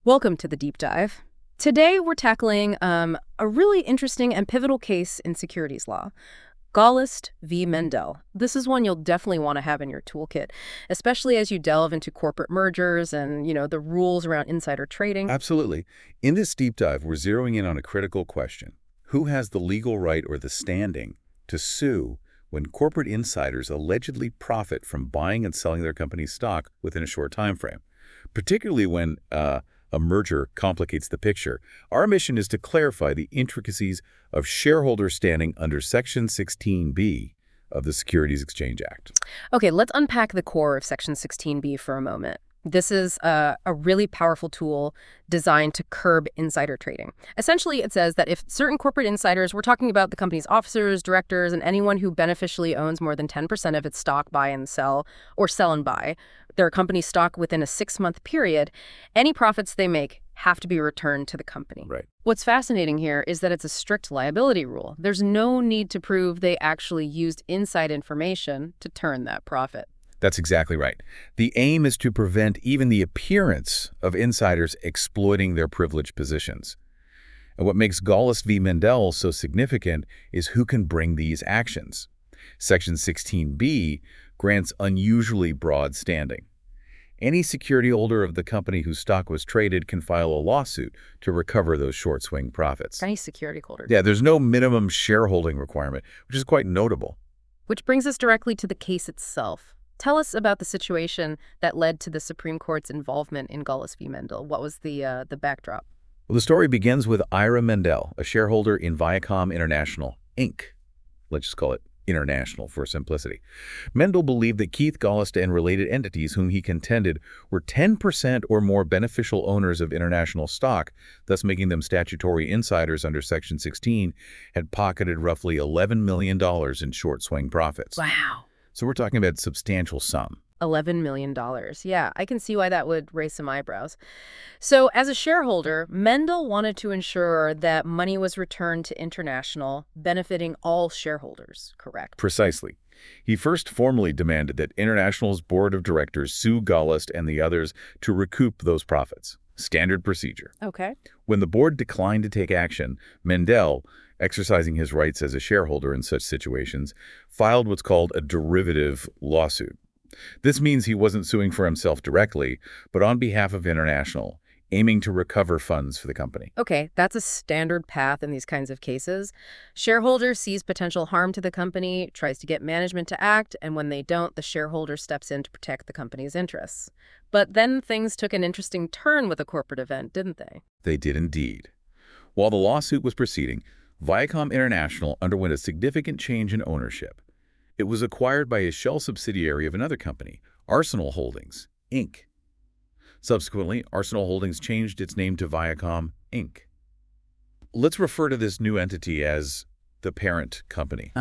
Welcome to the deep dive. Today we're tackling a really interesting and pivotal case in securities law, Gallist v. Mendel. This is one you'll definitely want to have in your toolkit, especially as you delve into corporate mergers and, the rules around insider trading. Absolutely. In this deep dive, we're zeroing in on a critical question. Who has the legal right or the standing to sue when corporate insiders allegedly profit from buying and selling their company's stock within a short time frame? Particularly when a merger complicates the picture. Our mission is to clarify the intricacies of shareholder standing under Section 16B of the Securities Exchange Act. Okay, let's unpack the core of Section 16B for a moment. This is a really powerful tool designed to curb insider trading. Essentially, it says that if certain corporate insiders, we're talking about the company's officers, directors, and anyone who beneficially owns more than 10% of its stock, buy and sell, or sell and buy their company's stock within a 6-month period, any profits they make have to be returned to the company. Right. What's fascinating here is that it's a strict liability rule. There's no need to prove they actually used inside information to turn that profit. That's exactly right. The aim is to prevent even the appearance of insiders exploiting their privileged positions. And what makes Gallist v. Mendel so significant is who can bring these actions. Section 16B grants unusually broad standing. Any security holder of the company whose stock was traded can file a lawsuit to recover those short swing profits. Any security holder. Yeah, there's no minimum shareholding requirement, which is quite notable. Which brings us directly to the case itself. Tell us about the situation that led to the Supreme Court's involvement in Gallist v. Mendel. What was the backdrop? Well, the story begins with Ira Mendel, a shareholder in Viacom International, Inc. Let's just call it International for simplicity. Mendel believed that Keith Gallist and related entities whom he contended were 10% or more beneficial owners of International stock, thus making them statutory insiders under Section 16, had pocketed roughly $11 million in short swing profits. Wow. So we're talking about a substantial sum. $11 million. Yeah, I can see why that would raise some eyebrows. So as a shareholder, Mendel wanted to ensure that money was returned to International, benefiting all shareholders, correct? Precisely. He first formally demanded that International's board of directors sue Gallist and the others to recoup those profits. Standard procedure. Okay. When the board declined to take action, Mendel, exercising his rights as a shareholder in such situations, filed what's called a derivative lawsuit. This means he wasn't suing for himself directly, but on behalf of International, aiming to recover funds for the company. Okay, that's a standard path in these kinds of cases. Shareholder sees potential harm to the company, tries to get management to act, and when they don't, the shareholder steps in to protect the company's interests. But then things took an interesting turn with a corporate event, didn't they? They did indeed. While the lawsuit was proceeding, Viacom International underwent a significant change in ownership. It was acquired by a shell subsidiary of another company, Arsenal Holdings, Inc. Subsequently, Arsenal Holdings changed its name to Viacom, Inc. Let's refer to this new entity as the parent company.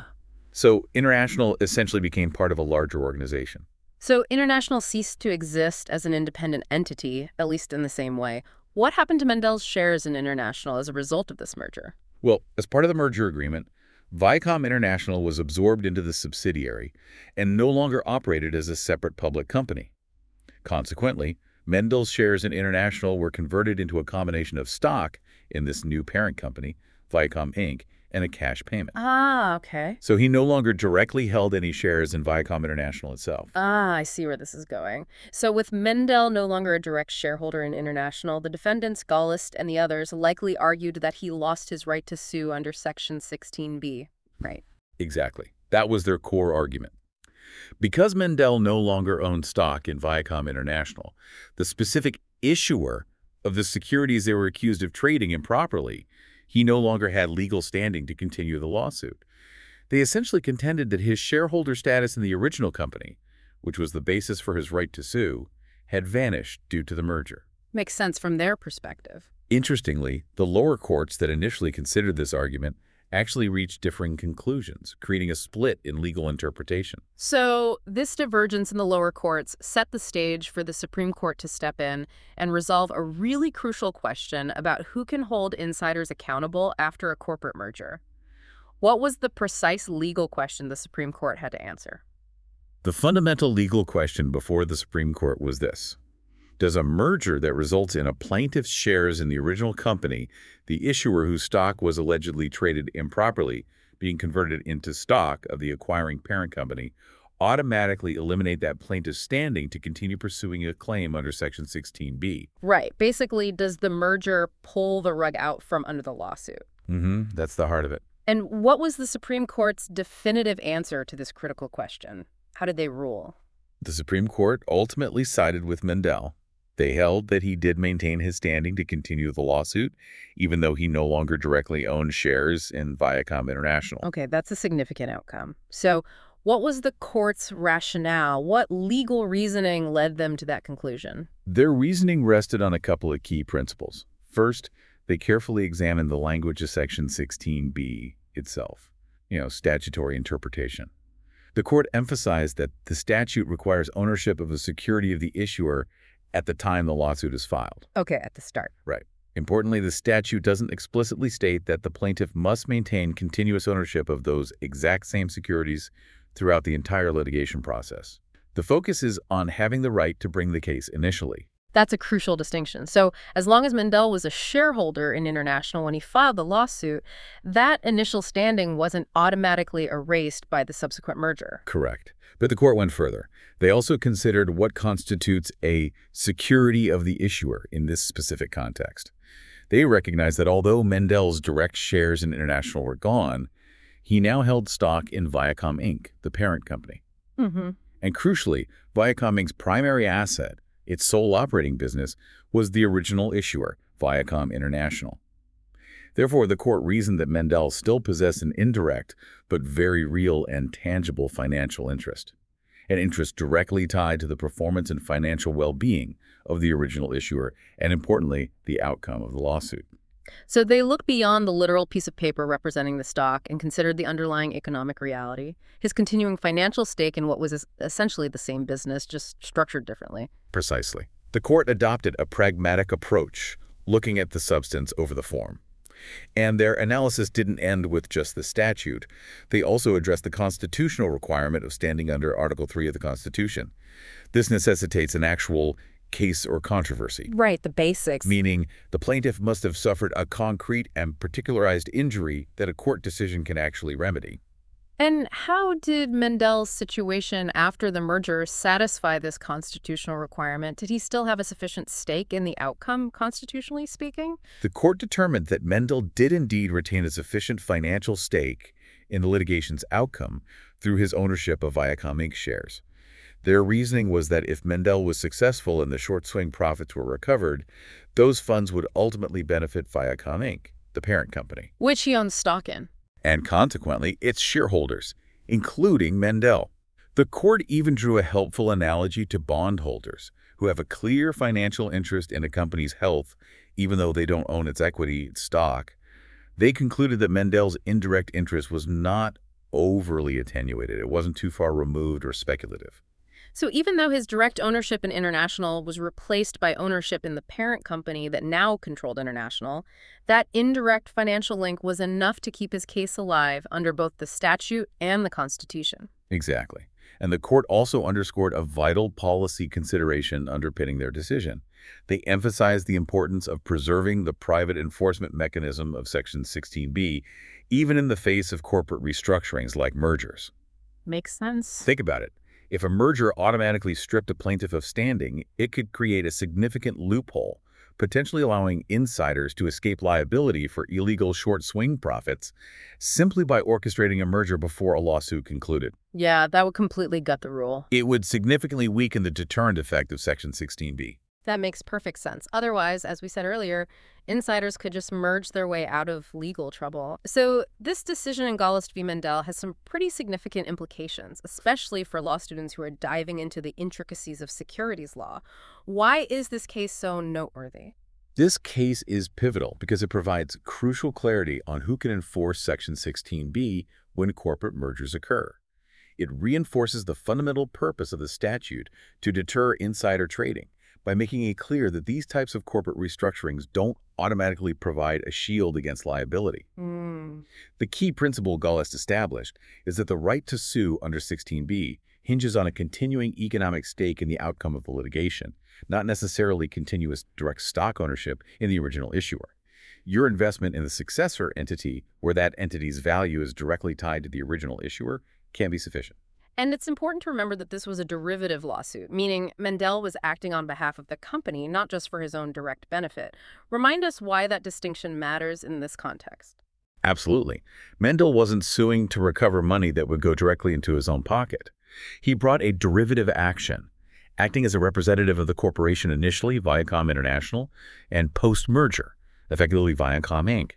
So International essentially became part of a larger organization. So International ceased to exist as an independent entity, at least in the same way. What happened to Mendel's shares in International as a result of this merger? Well, as part of the merger agreement, Viacom International was absorbed into the subsidiary and no longer operated as a separate public company. Consequently, Mendel's shares in International were converted into a combination of stock in this new parent company, Viacom Inc., and a cash payment. Okay. So he no longer directly held any shares in Viacom International itself. I see where this is going. So with Mendel no longer a direct shareholder in International, the defendants, Gallist and the others, likely argued that he lost his right to sue under Section 16B, right? Exactly. That was their core argument. Because Mendel no longer owned stock in Viacom International, the specific issuer of the securities they were accused of trading improperly, he no longer had legal standing to continue the lawsuit. They essentially contended that his shareholder status in the original company, which was the basis for his right to sue, had vanished due to the merger. Makes sense from their perspective. Interestingly, the lower courts that initially considered this argument actually reached differing conclusions, creating a split in legal interpretation. So this divergence in the lower courts set the stage for the Supreme Court to step in and resolve a really crucial question about who can hold insiders accountable after a corporate merger. What was the precise legal question the Supreme Court had to answer? The fundamental legal question before the Supreme Court was this: Does a merger that results in a plaintiff's shares in the original company, the issuer whose stock was allegedly traded improperly, being converted into stock of the acquiring parent company, automatically eliminate that plaintiff's standing to continue pursuing a claim under Section 16B? Right. Basically, does the merger pull the rug out from under the lawsuit? That's the heart of it. And what was the Supreme Court's definitive answer to this critical question? How did they rule? The Supreme Court ultimately sided with Mendel. They held that he did maintain his standing to continue the lawsuit, even though he no longer directly owned shares in Viacom International. Okay, that's a significant outcome. So what was the court's rationale? What legal reasoning led them to that conclusion? Their reasoning rested on a couple of key principles. First, they carefully examined the language of Section 16B itself, statutory interpretation. The court emphasized that the statute requires ownership of the security of the issuer at the time the lawsuit is filed. Okay, at the start. Right. Importantly, the statute doesn't explicitly state that the plaintiff must maintain continuous ownership of those exact same securities throughout the entire litigation process. The focus is on having the right to bring the case initially. That's a crucial distinction. So as long as Mendel was a shareholder in International when he filed the lawsuit, that initial standing wasn't automatically erased by the subsequent merger. Correct. But the court went further. They also considered what constitutes a security of the issuer in this specific context. They recognized that although Mendel's direct shares in International were gone, he now held stock in Viacom Inc., the parent company. Mm-hmm. And crucially, Viacom Inc.'s primary asset, its sole operating business, was the original issuer, Viacom International. Therefore, the court reasoned that Mendel still possessed an indirect but very real and tangible financial interest, an interest directly tied to the performance and financial well-being of the original issuer and, importantly, the outcome of the lawsuit. So they looked beyond the literal piece of paper representing the stock and considered the underlying economic reality, his continuing financial stake in what was essentially the same business, just structured differently. Precisely. The court adopted a pragmatic approach, looking at the substance over the form. And their analysis didn't end with just the statute. They also addressed the constitutional requirement of standing under Article 3 of the Constitution. This necessitates an actual case or controversy. Right, the basics. Meaning the plaintiff must have suffered a concrete and particularized injury that a court decision can actually remedy. And how did Mendel's situation after the merger satisfy this constitutional requirement? Did he still have a sufficient stake in the outcome, constitutionally speaking? The court determined that Mendel did indeed retain a sufficient financial stake in the litigation's outcome through his ownership of Viacom Inc. shares. Their reasoning was that if Mendel was successful and the short-swing profits were recovered, those funds would ultimately benefit Viacom Inc., the parent company, which he owns stock in. And consequently, its shareholders, including Mendel. The court even drew a helpful analogy to bondholders who have a clear financial interest in a company's health, even though they don't own its equity, its stock. They concluded that Mendel's indirect interest was not overly attenuated. It wasn't too far removed or speculative. So even though his direct ownership in International was replaced by ownership in the parent company that now controlled International, that indirect financial link was enough to keep his case alive under both the statute and the Constitution. Exactly. And the court also underscored a vital policy consideration underpinning their decision. They emphasized the importance of preserving the private enforcement mechanism of Section 16B, even in the face of corporate restructurings like mergers. Makes sense. Think about it. If a merger automatically stripped a plaintiff of standing, it could create a significant loophole, potentially allowing insiders to escape liability for illegal short-swing profits simply by orchestrating a merger before a lawsuit concluded. Yeah, that would completely gut the rule. It would significantly weaken the deterrent effect of Section 16B. That makes perfect sense. Otherwise, as we said earlier, insiders could just merge their way out of legal trouble. So this decision in Gollust v. Mendel has some pretty significant implications, especially for law students who are diving into the intricacies of securities law. Why is this case so noteworthy? This case is pivotal because it provides crucial clarity on who can enforce Section 16B when corporate mergers occur. It reinforces the fundamental purpose of the statute to deter insider trading, by making it clear that these types of corporate restructurings don't automatically provide a shield against liability. The key principle Gollust established is that the right to sue under 16B hinges on a continuing economic stake in the outcome of the litigation, not necessarily continuous direct stock ownership in the original issuer. Your investment in the successor entity, where that entity's value is directly tied to the original issuer, can be sufficient. And it's important to remember that this was a derivative lawsuit, meaning Mendel was acting on behalf of the company, not just for his own direct benefit. Remind us why that distinction matters in this context. Absolutely. Mendel wasn't suing to recover money that would go directly into his own pocket. He brought a derivative action, acting as a representative of the corporation initially, Viacom International, and post-merger, effectively Viacom Inc.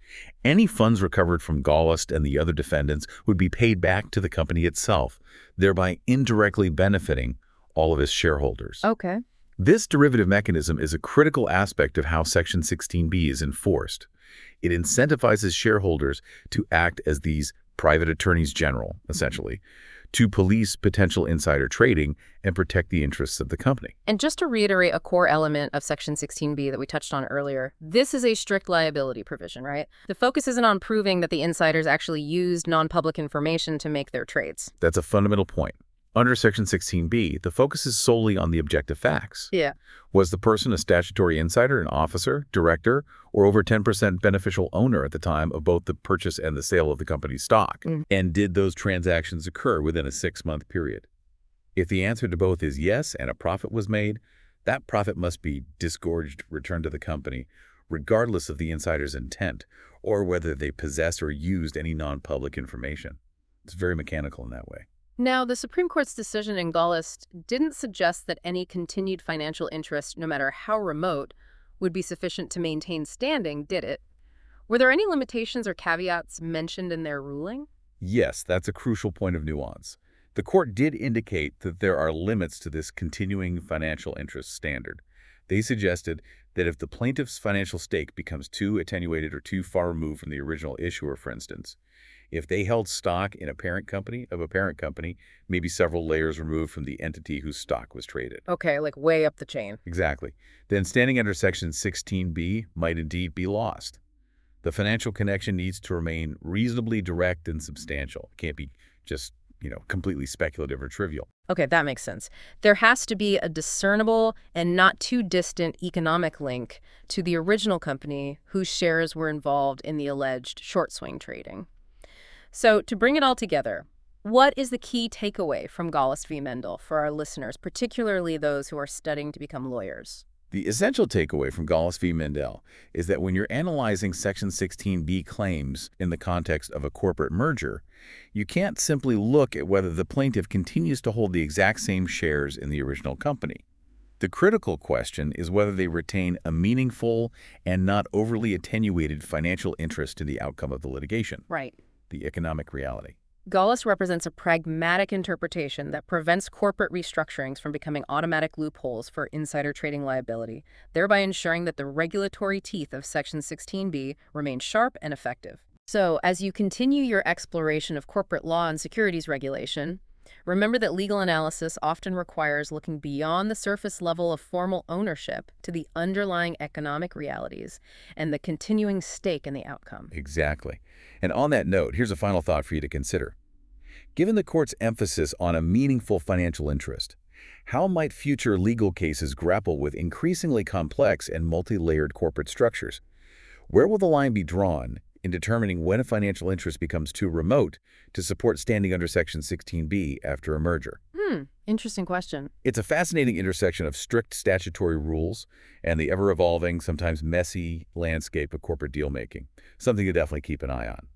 Any funds recovered from Gollust and the other defendants would be paid back to the company itself, thereby indirectly benefiting all of its shareholders. Okay. This derivative mechanism is a critical aspect of how Section 16B is enforced. It incentivizes shareholders to act as these private attorneys general, essentially, to police potential insider trading and protect the interests of the company. And just to reiterate a core element of Section 16B that we touched on earlier, this is a strict liability provision, right? The focus isn't on proving that the insiders actually used non-public information to make their trades. That's a fundamental point. Under Section 16B, the focus is solely on the objective facts. Yeah. Was the person a statutory insider, an officer, director, or over 10% beneficial owner at the time of both the purchase and the sale of the company's stock? And did those transactions occur within a 6-month period? If the answer to both is yes and a profit was made, that profit must be disgorged, returned to the company, regardless of the insider's intent or whether they possessed or used any non-public information. It's very mechanical in that way. Now, the Supreme Court's decision in Gollust didn't suggest that any continued financial interest, no matter how remote, would be sufficient to maintain standing, did it? Were there any limitations or caveats mentioned in their ruling? Yes, that's a crucial point of nuance. The court did indicate that there are limits to this continuing financial interest standard. They suggested that if the plaintiff's financial stake becomes too attenuated or too far removed from the original issuer, for instance, if they held stock in a parent company of a parent company, maybe several layers removed from the entity whose stock was traded. Okay, like way up the chain. Exactly. Then standing under Section 16B might indeed be lost. The financial connection needs to remain reasonably direct and substantial. It can't be just, completely speculative or trivial. Okay, that makes sense. There has to be a discernible and not too distant economic link to the original company whose shares were involved in the alleged short swing trading. So to bring it all together, what is the key takeaway from Gollust v. Mendel for our listeners, particularly those who are studying to become lawyers? The essential takeaway from Gollust v. Mendel is that when you're analyzing Section 16B claims in the context of a corporate merger, you can't simply look at whether the plaintiff continues to hold the exact same shares in the original company. The critical question is whether they retain a meaningful and not overly attenuated financial interest in the outcome of the litigation. Right. The economic reality. Gollust represents a pragmatic interpretation that prevents corporate restructurings from becoming automatic loopholes for insider trading liability, thereby ensuring that the regulatory teeth of Section 16B remain sharp and effective. So, as you continue your exploration of corporate law and securities regulation, remember that legal analysis often requires looking beyond the surface level of formal ownership to the underlying economic realities and the continuing stake in the outcome. Exactly. And on that note, here's a final thought for you to consider. Given the court's emphasis on a meaningful financial interest, how might future legal cases grapple with increasingly complex and multi-layered corporate structures? Where will the line be drawn in determining when a financial interest becomes too remote to support standing under Section 16B after a merger? Interesting question. It's a fascinating intersection of strict statutory rules and the ever-evolving, sometimes messy landscape of corporate deal-making, something to definitely keep an eye on.